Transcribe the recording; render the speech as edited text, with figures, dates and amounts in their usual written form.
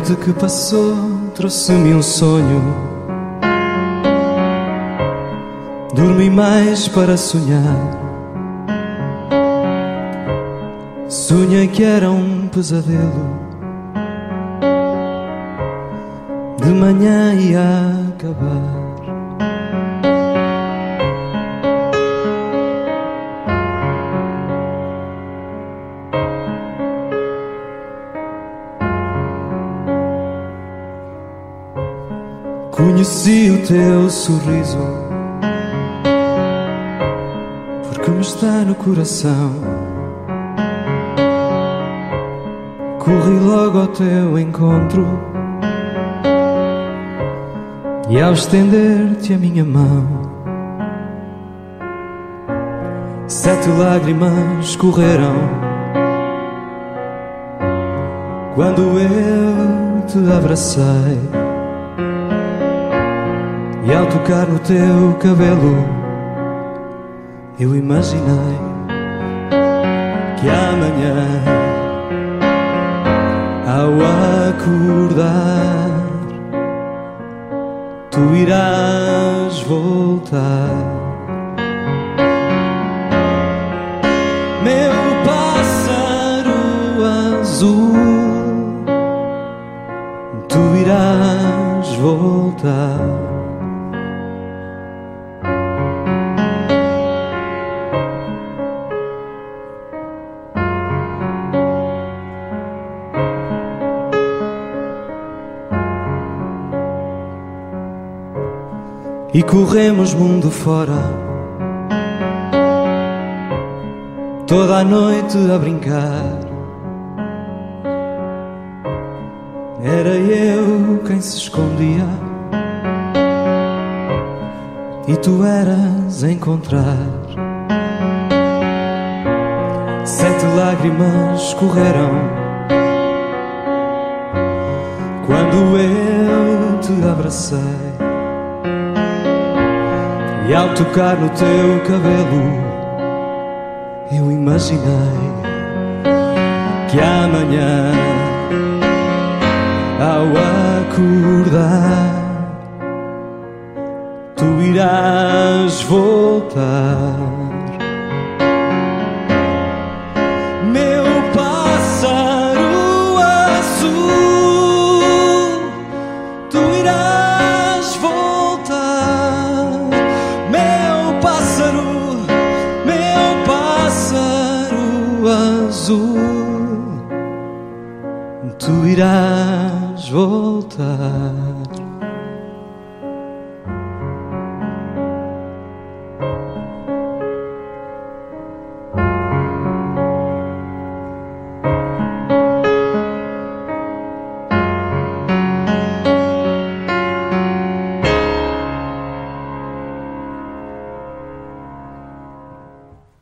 noite que passou trouxe-me um sonho. Dormi mais para sonhar. Sonhei que era um pesadelo. De manhã ia acabar. Conheci o teu sorriso, porque me está no coração. Corri logo ao teu encontro, e ao estender-te a minha mão, 7 lágrimas correram quando eu te abracei. E ao tocar no teu cabelo, eu imaginei que amanhã, ao acordar, tu irás voltar. Meu pássaro azul, tu irás voltar. E corremos mundo fora, toda a noite a brincar. Era eu quem se escondia, e tu eras a encontrar. 7 lágrimas correram quando eu te abracei. E ao tocar no teu cabelo, eu imaginei que amanhã, ao acordar, tu irás voltar. Meu pássaro azul, tu irás voltar. Meu pássaro azul, tu irás voltar.